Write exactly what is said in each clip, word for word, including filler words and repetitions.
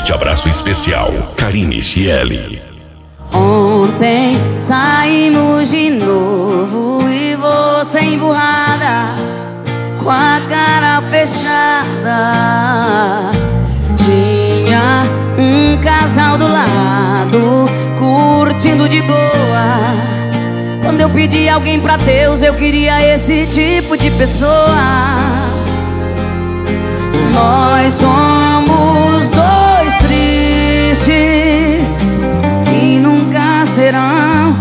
forte abraço especial, Karine Gieli. Ontem saímos de novo e você emburrada, com a cara fechada. Tinha um casal do lado, curtindo de boa. Quando eu pedi alguém pra Deus, eu queria esse tipo de pessoa. Nós somos dois tristes que nunca serão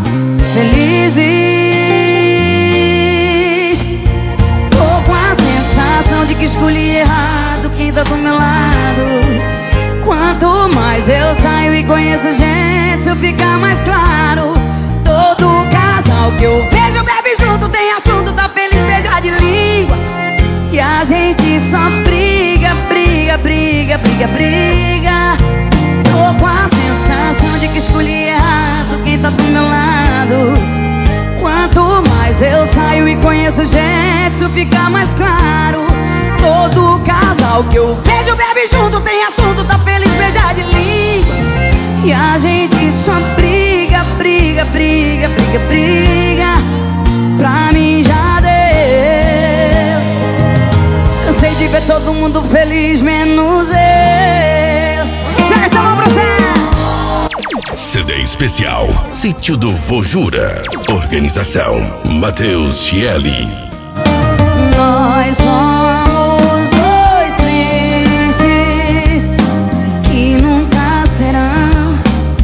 felizes. Tô com a sensação de que escolhi errado quem tá do meu lado. Quanto mais eu saio e conheço gente, isso fica mais claro. Todo casal que eu vejo bebe junto, tem assunto, tá feliz, beija de língua. E a gente só briga, briga, briga, briga, briga. Tô com a sensação de que escolhi errado quem tá do meu lado. Quanto mais eu saio e conheço gente, isso fica mais claro. Todo casal que eu vejo bebe junto, tem assunto, tá feliz, beija de língua. E a gente só briga, briga, briga, briga, briga. Pra mim já deu. Cansei de ver todo mundo feliz, menos eu. Joga essa mão pra você! C D especial Sítio do Vojura. Organização Matheus Gieli. Nós somos dois tristes que nunca serão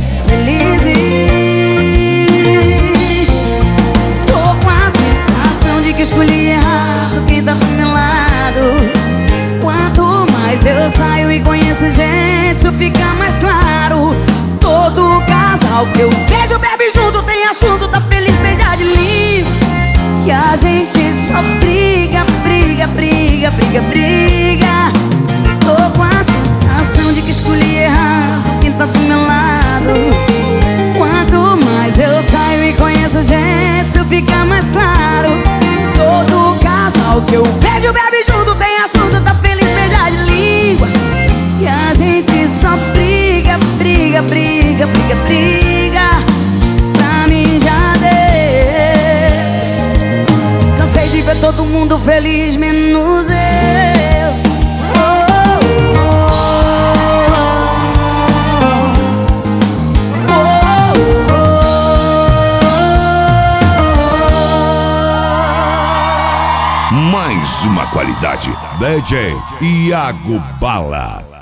felizes. Tô com a sensação de que escolhi errado quem tá do meu lado. Quanto mais eu saio e conheço gente, isso fica mais claro. Todo casal que eu vejo bebe junto, tem assunto, tá feliz, beija de língua. E a gente só briga, briga, briga, briga, briga. Tô com a sensação de que escolhi errado quem tá do meu lado. Quanto mais eu saio e conheço gente, isso fica mais claro. Todo casal que eu vejo bebe junto, tem assunto, tá feliz, beija de língua. E a gente só briga, briga, briga, briga, briga. Pra mim já deu. Cansei de ver todo mundo feliz, menos eu. Oh, oh, oh, oh. Mais uma qualidade. D J Iago Bala.